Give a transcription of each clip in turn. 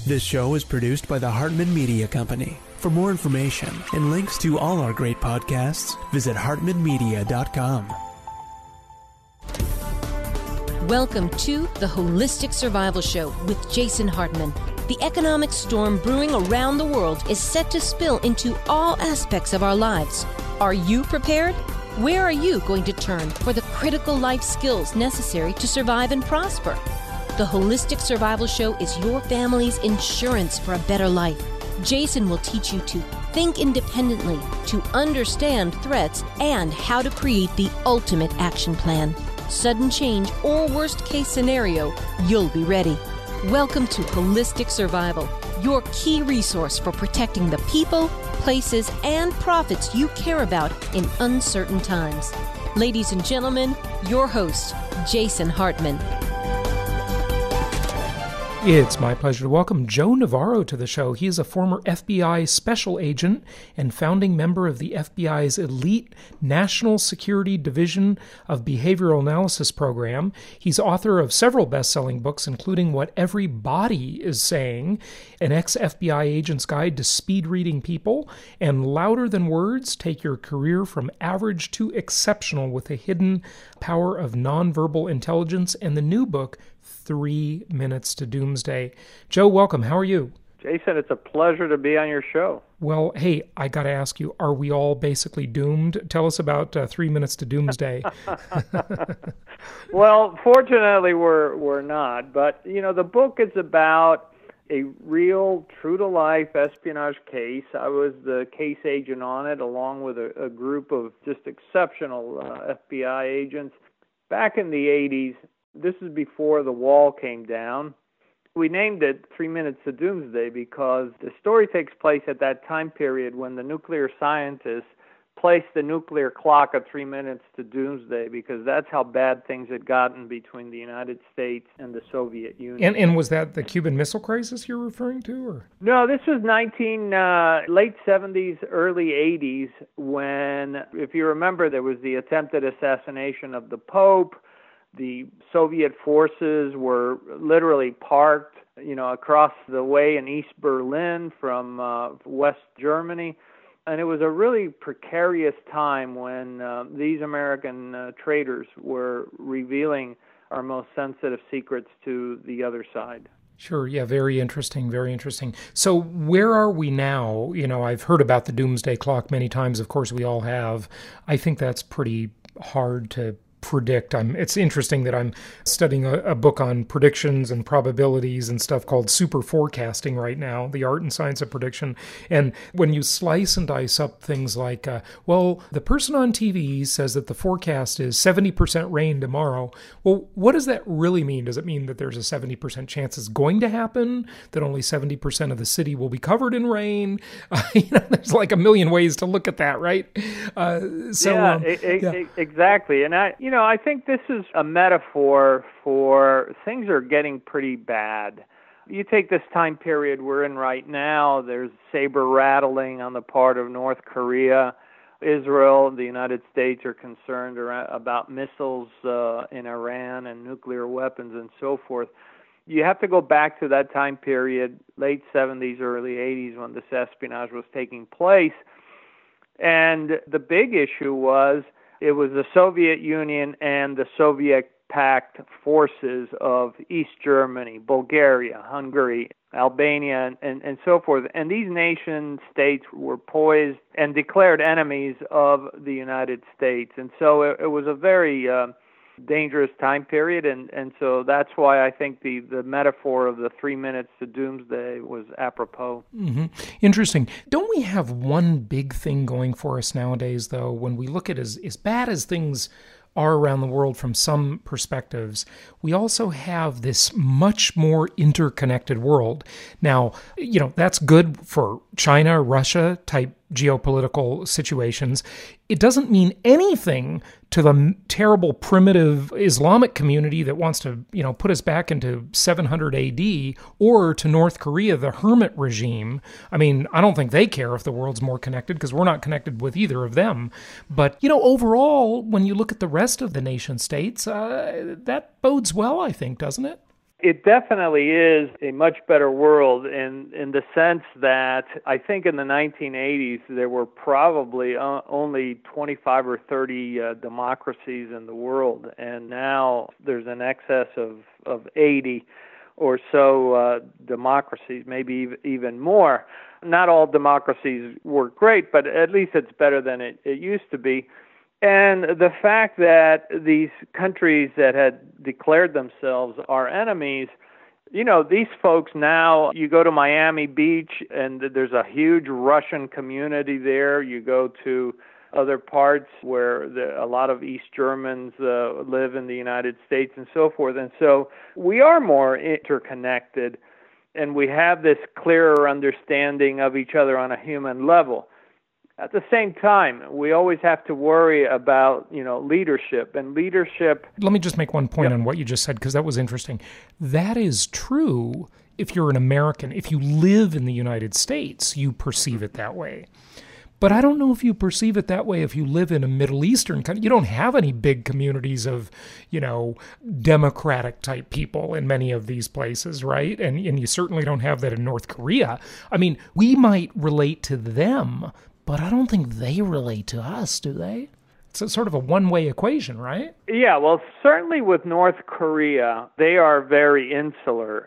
This show is produced by the Hartman Media Company. For more information and links to all our great podcasts, visit hartmanmedia.com. Welcome to the Holistic Survival Show with Jason Hartman. The economic storm brewing around the world is set to spill into all aspects of our lives. Are you prepared? Where are you going to turn for the critical life skills necessary to survive and prosper? The Holistic Survival Show is your family's insurance for a better life. Jason will teach you to think independently, to understand threats, and how to create the ultimate action plan. Sudden change or worst case scenario, you'll be ready. Welcome to Holistic Survival, your key resource for protecting the people, places, and profits you care about in uncertain times. Ladies and gentlemen, your host, Jason Hartman. It's my pleasure to welcome Joe Navarro to the show. He is a former FBI special agent and founding member of the FBI's elite National Security Division of Behavioral Analysis program. He's author of several best-selling books, including What Every Body is Saying, An Ex-FBI Agent's Guide to Speed Reading People, and Louder Than Words, Take Your Career from Average to Exceptional with the Hidden Power of Nonverbal Intelligence, and the new book, 3 Minutes to Doomsday. Joe, welcome. How are you? Jason, it's a pleasure to be on your show. Well, hey, I got to ask you, are we all basically doomed? Tell us about 3 Minutes to Doomsday. Well, fortunately, we're not. But, you know, the book is about a real, true-to-life espionage case. I was the case agent on it, along with a group of just exceptional FBI agents. Back in the 80s, this is before the wall came down. We named it 3 Minutes to Doomsday because the story takes place at that time period when the nuclear scientists placed the nuclear clock at 3 minutes to doomsday, because that's how bad things had gotten between the United States and the Soviet Union. And was that the Cuban Missile Crisis you're referring to? Or? No, this was late 70s, early 80s, when, if you remember, there was the attempted assassination of the Pope. The Soviet forces were literally parked, across the way in East Berlin from West Germany. And it was a really precarious time when these American traitors were revealing our most sensitive secrets to the other side. Sure. Yeah. Very interesting. Very interesting. So where are we now? I've heard about the doomsday clock many times. Of course, we all have. I think that's pretty hard to predict. It's interesting that I'm studying a book on predictions and probabilities and stuff called super forecasting right now, the art and science of prediction. And when you slice and dice up things like, the person on TV says that the forecast is 70% rain tomorrow. Well, what does that really mean? Does it mean that there's a 70% chance it's going to happen, that only 70% of the city will be covered in rain? There's like a million ways to look at that, right? Exactly. And I think this is a metaphor for things are getting pretty bad. You take this time period we're in right now, there's saber rattling on the part of North Korea. Israel, the United States are concerned about missiles in Iran and nuclear weapons and so forth. You have to go back to that time period, late 70s, early 80s, when this espionage was taking place. And the big issue was, it was the Soviet Union and the Soviet-packed forces of East Germany, Bulgaria, Hungary, Albania, and so forth. And these nation-states were poised and declared enemies of the United States. And so it was a very dangerous time period, and so that's why I think the metaphor of the 3 minutes to doomsday was apropos. Mm-hmm. Interesting. Don't we have one big thing going for us nowadays, though, when we look at as bad as things are around the world from some perspectives, we also have this much more interconnected world. Now, that's good for China, Russia type geopolitical situations. It doesn't mean anything to the terrible primitive Islamic community that wants to, put us back into 700 AD, or to North Korea, the hermit regime. I mean, I don't think they care if the world's more connected, because we're not connected with either of them. But, overall, when you look at the rest of the nation states, that bodes well, I think, doesn't it? It definitely is a much better world in the sense that I think in the 1980s there were probably only 25 or 30 democracies in the world, and now there's an excess of 80 or so democracies, maybe even more. Not all democracies work great, but at least it's better than it used to be. And the fact that these countries that had declared themselves our enemies, these folks now, you go to Miami Beach and there's a huge Russian community there. You go to other parts where a lot of East Germans live in the United States and so forth. And so we are more interconnected, and we have this clearer understanding of each other on a human level. At the same time, we always have to worry about, leadership and leadership. Let me just make one point on what you just said, because that was interesting. That is true if you're an American. If you live in the United States, you perceive it that way. But I don't know if you perceive it that way if you live in a Middle Eastern country. You don't have any big communities of, democratic type people in many of these places, right? And you certainly don't have that in North Korea. I mean, we might relate to them, but I don't think they relate to us, do they? It's sort of a one-way equation, right? Yeah, well, certainly with North Korea, they are very insular.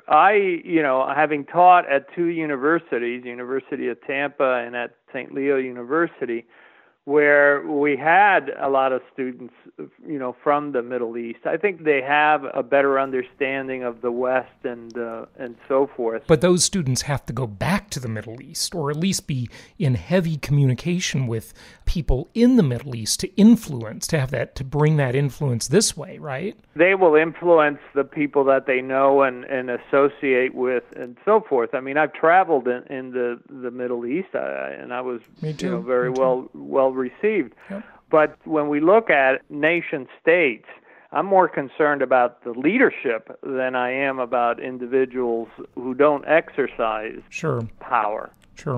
Having taught at two universities, University of Tampa and at St. Leo University, where we had a lot of students, from the Middle East. I think they have a better understanding of the West and so forth. But those students have to go back to the Middle East, or at least be in heavy communication with people in the Middle East to bring that influence this way, right? They will influence the people that they know and associate with and so forth. I mean, I've traveled in the Middle East, and I was very well received. Yep. But when we look at nation states, I'm more concerned about the leadership than I am about individuals who don't exercise power. Sure.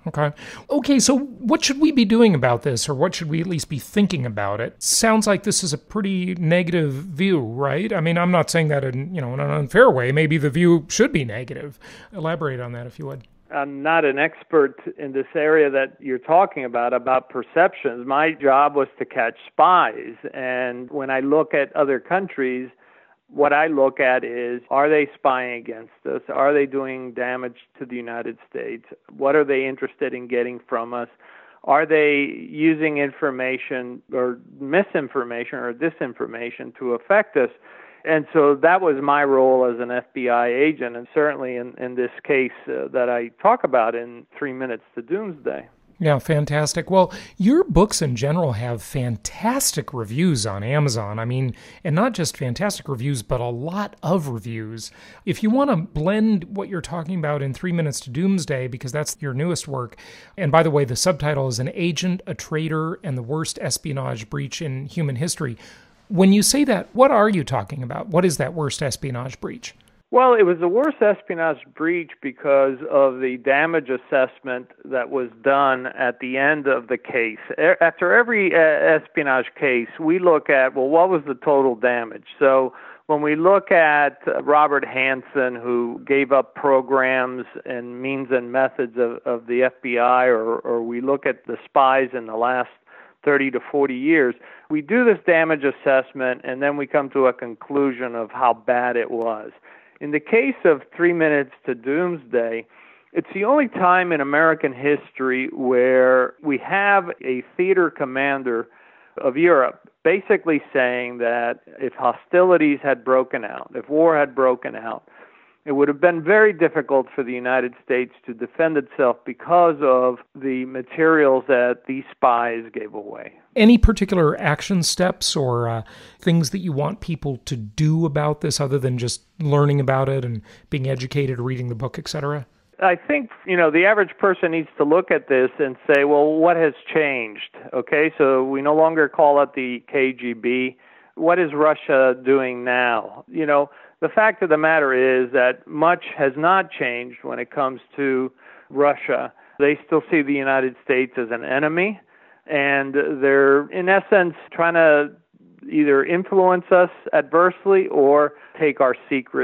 Okay, so what should we be doing about this, or what should we at least be thinking about it? Sounds like this is a pretty negative view, right? I mean, I'm not saying that in an unfair way. Maybe the view should be negative. Elaborate on that if you would. I'm not an expert in this area that you're talking about perceptions. My job was to catch spies. And when I look at other countries, what I look at is, are they spying against us? Are they doing damage to the United States? What are they interested in getting from us? Are they using information or misinformation or disinformation to affect us? And so that was my role as an FBI agent, and certainly in this case that I talk about in 3 Minutes to Doomsday. Yeah, fantastic. Well, your books in general have fantastic reviews on Amazon. I mean, and not just fantastic reviews, but a lot of reviews. If you want to blend what you're talking about in 3 Minutes to Doomsday, because that's your newest work, and by the way, the subtitle is An Agent, a Traitor, and the Worst Espionage Breach in Human History. When you say that, what are you talking about? What is that worst espionage breach? Well, it was the worst espionage breach because of the damage assessment that was done at the end of the case. After every espionage case, we look at, what was the total damage? So when we look at Robert Hanssen, who gave up programs and means and methods of the FBI, or we look at the spies in the last 30 to 40 years, we do this damage assessment, and then we come to a conclusion of how bad it was. In the case of 3 Minutes to Doomsday, it's the only time in American history where we have a theater commander of Europe basically saying that if hostilities had broken out, if war had broken out, it would have been very difficult for the United States to defend itself because of the materials that these spies gave away. Any particular action steps or things that you want people to do about this other than just learning about it and being educated, reading the book, etc.? I think, the average person needs to look at this and say, well, what has changed? Okay, so we no longer call it the KGB. What is Russia doing now? The fact of the matter is that much has not changed when it comes to Russia. They still see the United States as an enemy, and they're, in essence, trying to either influence us adversely or take our secrets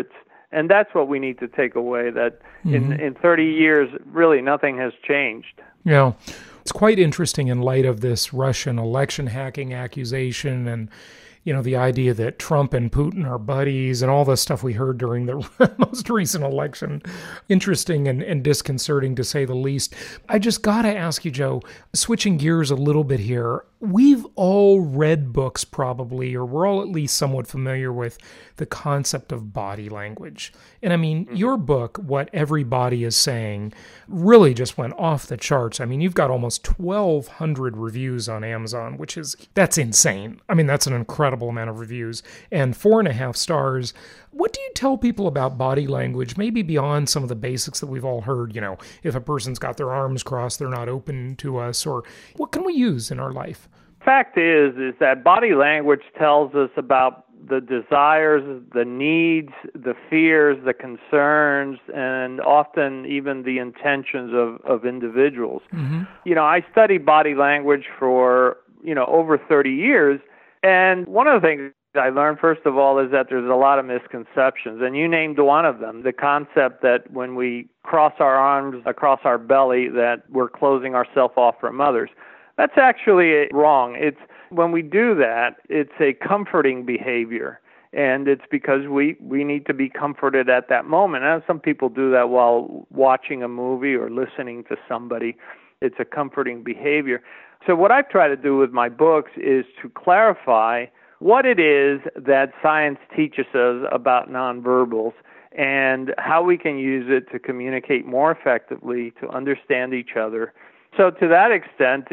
And that's what we need to take away, that in 30 years, really nothing has changed. Yeah. It's quite interesting in light of this Russian election hacking accusation and, the idea that Trump and Putin are buddies and all the stuff we heard during the most recent election. Interesting and disconcerting, to say the least. I just got to ask you, Joe, switching gears a little bit here. We've all read books probably, or we're all at least somewhat familiar with the concept of body language. And I mean, your book, What Every Body Is Saying, really just went off the charts. I mean, you've got almost 1,200 reviews on Amazon, that's insane. I mean, that's an incredible amount of reviews, and 4.5 stars. What do you tell people about body language, maybe beyond some of the basics that we've all heard? If a person's got their arms crossed, they're not open to us, or what can we use in our life? Fact is that body language tells us about the desires, the needs, the fears, the concerns, and often even the intentions of individuals. Mm-hmm. I studied body language for, over 30 years, and one of the things I learned, first of all, is that there's a lot of misconceptions, and you named one of them, the concept that when we cross our arms across our belly that we're closing ourselves off from others. That's actually wrong. When we do that, it's a comforting behavior, and it's because we need to be comforted at that moment. And some people do that while watching a movie or listening to somebody. It's a comforting behavior. So what I've tried to do with my books is to clarify what it is that science teaches us about nonverbals and how we can use it to communicate more effectively, to understand each other. So to that extent,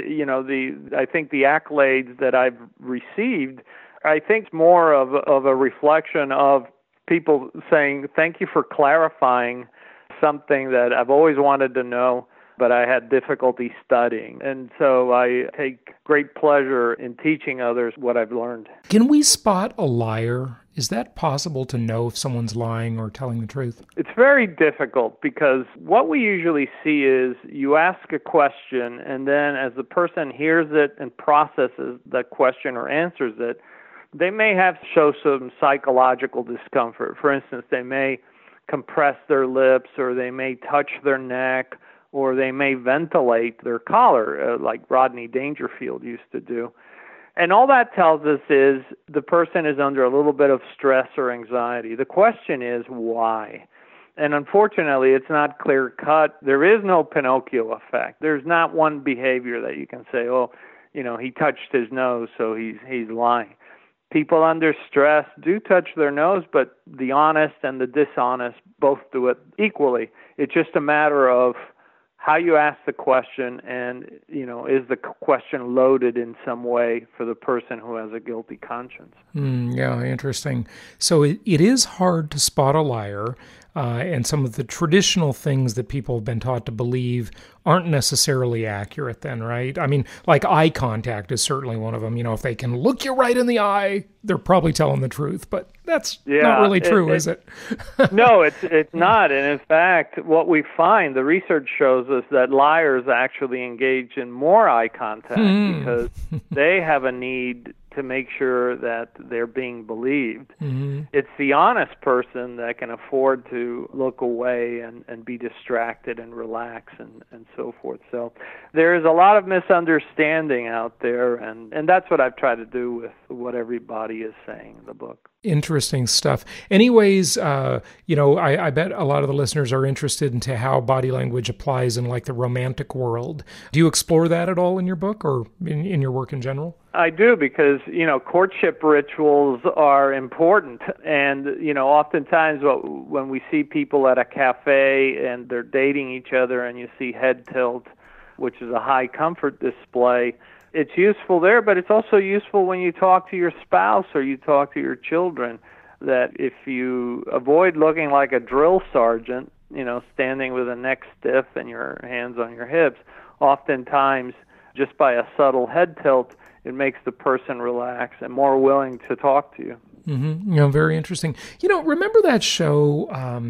I think the accolades that I've received, I think more of a reflection of people saying, thank you for clarifying something that I've always wanted to know, but I had difficulty studying. And so I take great pleasure in teaching others what I've learned. Can we spot a liar? Is that possible to know if someone's lying or telling the truth? It's very difficult because what we usually see is you ask a question, and then as the person hears it and processes the question or answers it, they may show some psychological discomfort. For instance, they may compress their lips, or they may touch their neck, or they may ventilate their collar, like Rodney Dangerfield used to do. And all that tells us is the person is under a little bit of stress or anxiety. The question is why? And unfortunately, it's not clear-cut. There is no Pinocchio effect. There's not one behavior that you can say, he touched his nose, so he's lying. People under stress do touch their nose, but the honest and the dishonest both do it equally. It's just a matter of how you ask the question, and, is the question loaded in some way for the person who has a guilty conscience? Yeah, interesting. So it is hard to spot a liar, and some of the traditional things that people have been taught to believe aren't necessarily accurate then, right? I mean, like eye contact is certainly one of them. If they can look you right in the eye, they're probably telling the truth, but that's not really true, is it? No, it's not. And in fact, what we find, the research shows us that liars actually engage in more eye contact because they have a need to make sure that they're being believed. Mm-hmm. It's the honest person that can afford to look away and be distracted and relax and so forth. So there is a lot of misunderstanding out there, and that's what I've tried to do with What Every Body Is Saying in the book. Interesting stuff. Anyways, I bet a lot of the listeners are interested into how body language applies in like the romantic world. Do you explore that at all in your book or in your work in general? I do, because, courtship rituals are important. And, oftentimes when we see people at a cafe and they're dating each other and you see head tilt, which is a high comfort display, it's useful there, but it's also useful when you talk to your spouse or you talk to your children, that if you avoid looking like a drill sergeant, standing with a neck stiff and your hands on your hips, oftentimes just by a subtle head tilt, it makes the person relax and more willing to talk to you. Very interesting. Remember that show?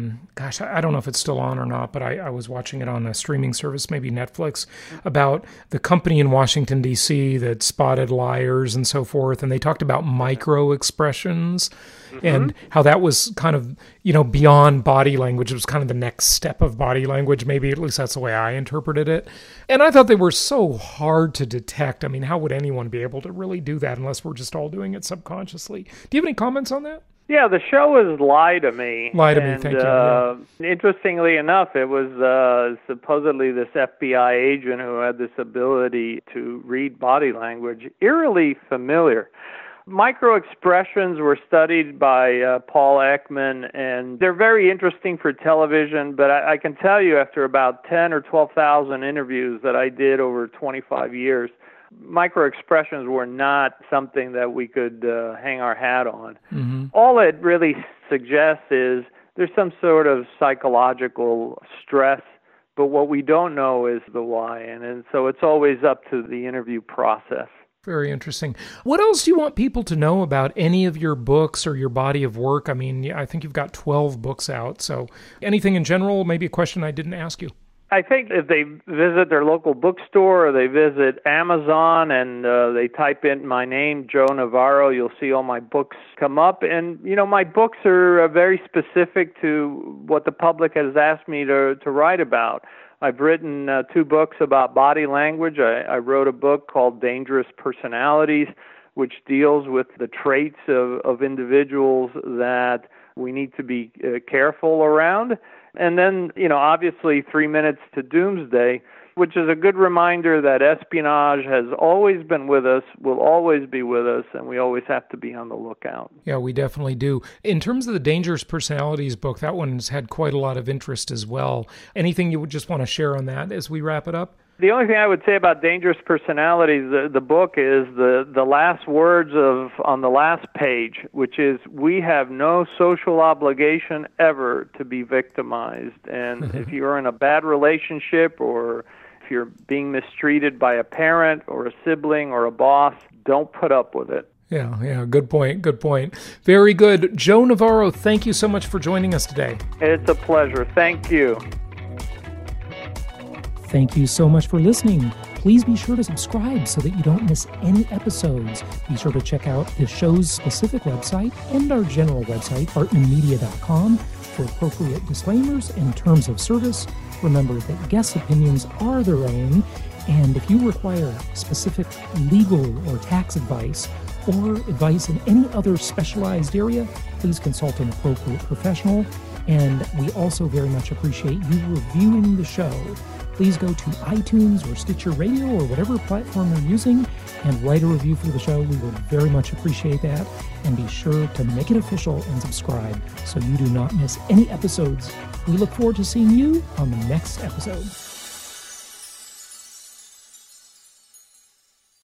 I don't know if it's still on or not, but I was watching it on a streaming service, maybe Netflix, about the company in Washington, D.C. that spotted liars and so forth. And they talked about micro expressions and how that was kind of, beyond body language. It was kind of the next step of body language. Maybe at least that's the way I interpreted it. And I thought they were so hard to detect. I mean, how would anyone be able to really do that unless we're just all doing it subconsciously? Do you have any comments on that? Yeah, the show is Lie to Me. Thank you. Yeah. Interestingly enough, it was supposedly this FBI agent who had this ability to read body language, eerily familiar. Microexpressions were studied by Paul Ekman, and they're very interesting for television, but I can tell you after about 10 or 12,000 interviews that I did over 25 years, microexpressions were not something that we could hang our hat on. All it really suggests is there's some sort of psychological stress, but what we don't know is the why, and so it's always up to the interview process. Very interesting. What else do you want people to know about any of your books or your body of work? I mean, I think you've got 12 books out, so anything in general, maybe a question I didn't ask you. I think if they visit their local bookstore or they visit Amazon and they type in my name, Joe Navarro, you'll see all my books come up. And, my books are very specific to what the public has asked me to write about. I've written 2 books about body language. I wrote a book called Dangerous Personalities, which deals with the traits of individuals that we need to be careful around. And then, obviously 3 Minutes to Doomsday, which is a good reminder that espionage has always been with us, will always be with us, and we always have to be on the lookout. Yeah, we definitely do. In terms of the Dangerous Personalities book, that one's had quite a lot of interest as well. Anything you would just want to share on that as we wrap it up? The only thing I would say about Dangerous Personalities, the book, is the last words on the last page, which is, we have no social obligation ever to be victimized. And if you're in a bad relationship, or if you're being mistreated by a parent or a sibling or a boss, don't put up with it. Yeah, good point. Very good. Joe Navarro, thank you so much for joining us today. It's a pleasure. Thank you. Thank you so much for listening. Please be sure to subscribe so that you don't miss any episodes. Be sure to check out the show's specific website and our general website, hartmanmedia.com, for appropriate disclaimers and terms of service. Remember that guest opinions are their own, and if you require specific legal or tax advice or advice in any other specialized area, please consult an appropriate professional. And we also very much appreciate you reviewing the show. Please go to iTunes or Stitcher Radio or whatever platform you're using and write a review for the show. We would very much appreciate that. And be sure to make it official and subscribe so you do not miss any episodes. We look forward to seeing you on the next episode.